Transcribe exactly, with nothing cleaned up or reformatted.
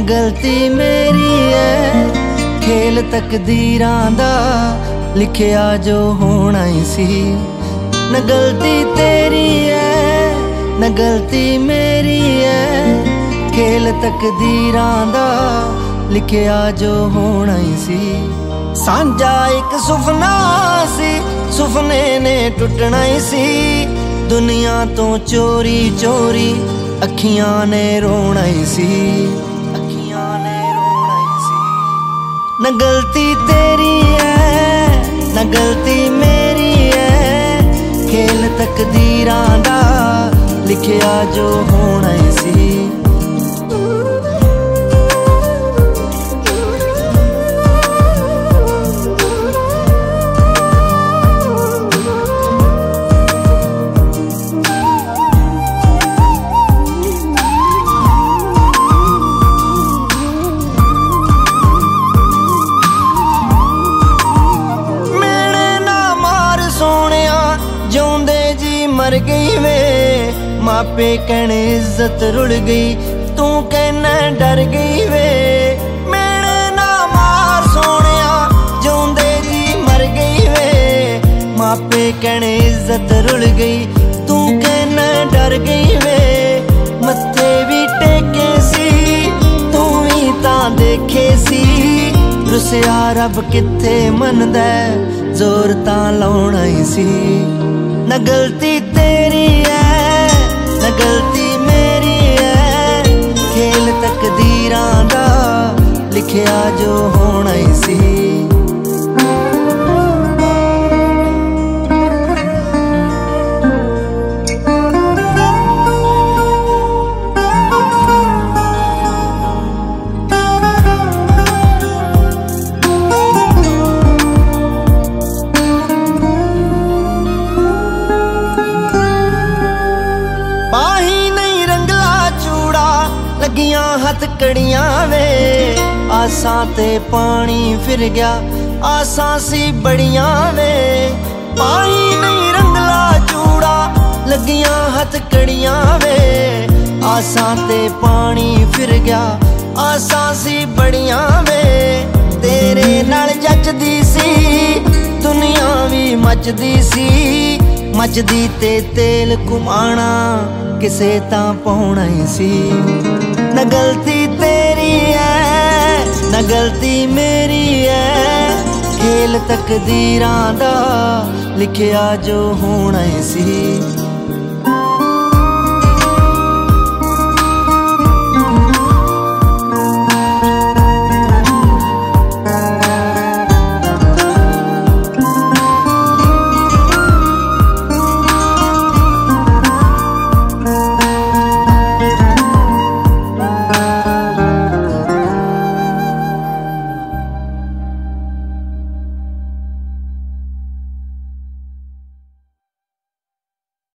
गलती मेरी है, खेल तकदीरां दा लिखिया जो होना ही सी। न गलती तेरी है न गलती मेरी है, खेल तकदीरां दा लिखिया जो होना ही सी। सांझा एक सुफना सी, सुफने ने टुटना ही सी। दुनिया तो चोरी चोरी अखियां ने रोना ही सी, अखियां ने रोना ही सी। न गलती तेरी है न गलती मेरी है, खेल तकदीरां दा लिखिया जो होना ही सी। मर गई वे मापे कहने इज्जत रुड़ गई, तू कहना डर गई वे। मेरे ना मार सोनिया जोंदे जी मर गई वे, मापे कहने इज्जत रुड़ गई, तू कहना डर गई वे। मत्थे भी टेके सी तू ही तां देखे सी, रुसिया रब किथे मनदा जोर तां लाउणा ही सी। न गलती तेरी है न गलती मेरी है, खेल तकदीरां दा लिखिया जो होना ही सी। लगियां हथ कड़ियां वे आसां ते पानी फिर गया, आसां सी बड़ियां वे। पाई नहीं रंगला चूड़ा लगियां हथ कड़ियां वे, आसां ते पानी फिर गया, आसां सी बड़ियां वे। तेरे नाल जचदी सी दुनिया भी मचदी सी, मचदी ते तेल घुमाना किसे तां पाउणा ही सी। न गलती तेरी है न गलती मेरी है, खेल तकदीरां दा लिखिया जो होना ही सी।